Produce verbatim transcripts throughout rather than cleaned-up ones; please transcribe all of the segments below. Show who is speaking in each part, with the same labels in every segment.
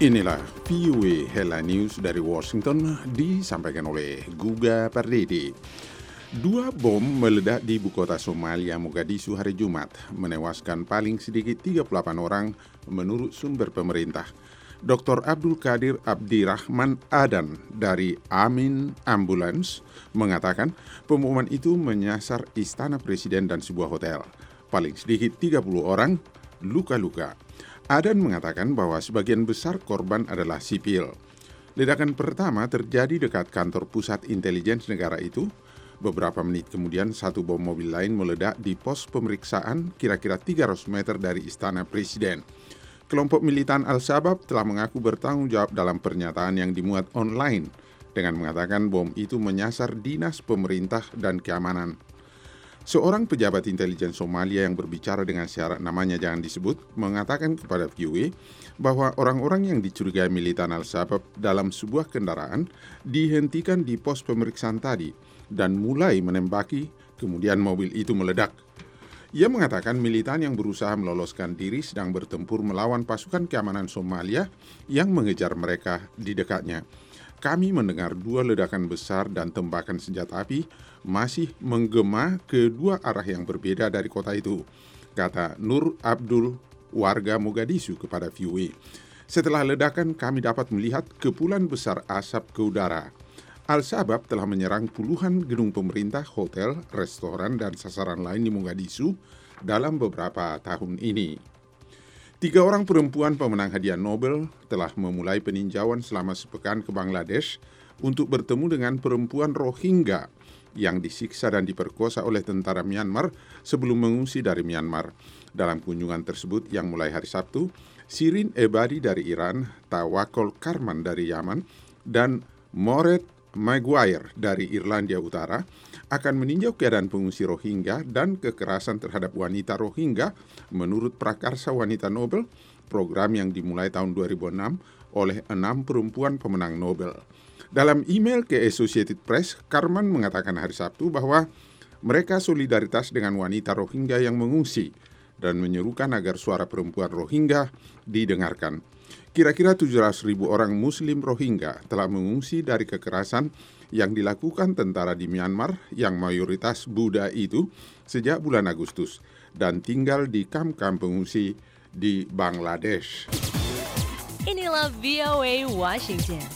Speaker 1: Inilah V O A Headline News dari Washington disampaikan oleh Guga Pardede. Dua bom meledak di ibu kota Somalia, Mogadishu hari Jumat, menewaskan paling sedikit tiga puluh delapan orang menurut sumber pemerintah. doktor Abdul Qadir Abdirahman Adan dari Amin Ambulance mengatakan pemboman itu menyasar istana presiden dan sebuah hotel. Paling sedikit tiga puluh orang luka-luka. Adan mengatakan bahwa sebagian besar korban adalah sipil. Ledakan pertama terjadi dekat kantor pusat intelijen negara itu. Beberapa menit kemudian satu bom mobil lain meledak di pos pemeriksaan kira-kira tiga ratus meter dari istana presiden. Kelompok militan Al-Shabaab telah mengaku bertanggung jawab dalam pernyataan yang dimuat online dengan mengatakan bom itu menyasar dinas pemerintah dan keamanan. Seorang pejabat intelijen Somalia yang berbicara dengan syarat namanya jangan disebut mengatakan kepada V O A bahwa orang-orang yang dicurigai militan Al-Shabaab dalam sebuah kendaraan dihentikan di pos pemeriksaan tadi dan mulai menembaki, kemudian mobil itu meledak. Ia mengatakan militan yang berusaha meloloskan diri sedang bertempur melawan pasukan keamanan Somalia yang mengejar mereka di dekatnya. Kami mendengar dua ledakan besar dan tembakan senjata api masih menggema ke dua arah yang berbeda dari kota itu, kata Nur Abdul, warga Mogadishu kepada V O A. Setelah ledakan kami dapat melihat kepulan besar asap ke udara. Al-Shabaab telah menyerang puluhan gedung pemerintah, hotel, restoran, dan sasaran lain di Mogadishu dalam beberapa tahun ini. Tiga orang perempuan pemenang hadiah Nobel telah memulai peninjauan selama sepekan ke Bangladesh untuk bertemu dengan perempuan Rohingya yang disiksa dan diperkosa oleh tentara Myanmar sebelum mengungsi dari Myanmar. Dalam kunjungan tersebut yang mulai hari Sabtu, Shirin Ebadi dari Iran, Tawakkol Karman dari Yaman, dan Moret Maguire dari Irlandia Utara akan meninjau keadaan pengungsi Rohingya dan kekerasan terhadap wanita Rohingya menurut Prakarsa Wanita Nobel, program yang dimulai tahun dua ribu enam oleh enam perempuan pemenang Nobel. Dalam email ke Associated Press, Karman mengatakan hari Sabtu bahwa mereka solidaritas dengan wanita Rohingya yang mengungsi dan menyerukan agar suara perempuan Rohingya didengarkan. Kira-kira tujuh ratus ribu orang Muslim Rohingya telah mengungsi dari kekerasan yang dilakukan tentara di Myanmar yang mayoritas Buddha itu sejak bulan Agustus dan tinggal di kamp-kamp pengungsi di Bangladesh.
Speaker 2: Inilah V O A Washington.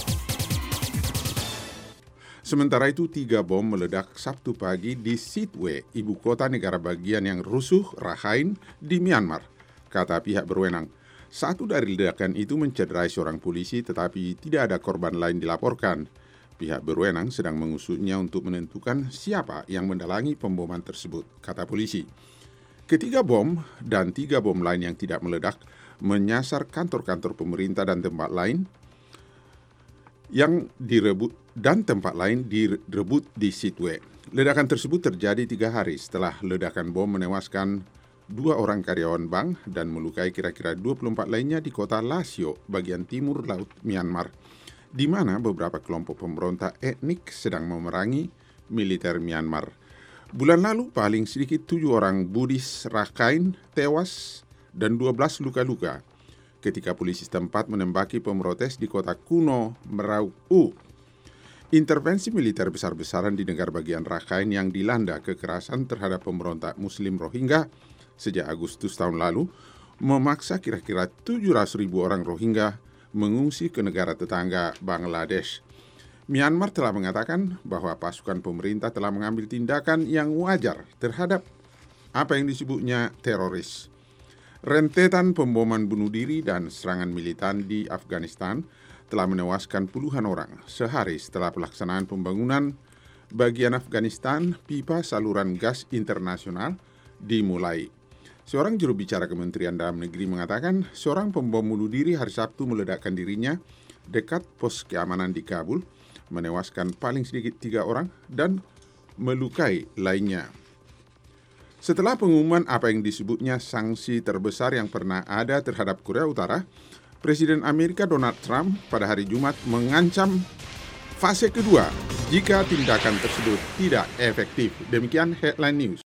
Speaker 1: Sementara itu, tiga bom meledak Sabtu pagi di Sittwe, ibu kota negara bagian yang rusuh Rakhine di Myanmar, kata pihak berwenang. Satu dari ledakan itu mencederai seorang polisi tetapi tidak ada korban lain dilaporkan. Pihak berwenang sedang mengusutnya untuk menentukan siapa yang mendalangi pemboman tersebut, kata polisi. Ketiga bom dan tiga bom lain yang tidak meledak menyasar kantor-kantor pemerintah dan tempat lain yang direbut dan tempat lain direbut di Sittwe. Ledakan tersebut terjadi tiga hari setelah ledakan bom menewaskan dua orang karyawan bank dan melukai kira-kira dua puluh empat lainnya di kota Lasio, bagian timur laut Myanmar, di mana beberapa kelompok pemberontak etnik sedang memerangi militer Myanmar. Bulan lalu paling sedikit tujuh orang Buddhis Rakhine tewas dan dua belas luka-luka ketika polisi setempat menembaki pemrotes di kota kuno Merauke. Intervensi militer besar-besaran di negara bagian Rakhine yang dilanda kekerasan terhadap pemberontak Muslim Rohingya sejak Agustus tahun lalu memaksa kira-kira tujuh ratus ribu orang Rohingya mengungsi ke negara tetangga Bangladesh. Myanmar telah mengatakan bahwa pasukan pemerintah telah mengambil tindakan yang wajar terhadap apa yang disebutnya teroris. Rentetan pemboman bunuh diri dan serangan militan di Afghanistan telah menewaskan puluhan orang sehari setelah pelaksanaan pembangunan bagian Afghanistan pipa saluran gas internasional dimulai. Seorang juru bicara Kementerian Dalam Negeri mengatakan seorang pembom bunuh diri hari Sabtu meledakkan dirinya dekat pos keamanan di Kabul, menewaskan paling sedikit tiga orang dan melukai lainnya. Setelah pengumuman apa yang disebutnya sanksi terbesar yang pernah ada terhadap Korea Utara, Presiden Amerika Donald Trump pada hari Jumat mengancam fase kedua jika tindakan tersebut tidak efektif. Demikian Headline News.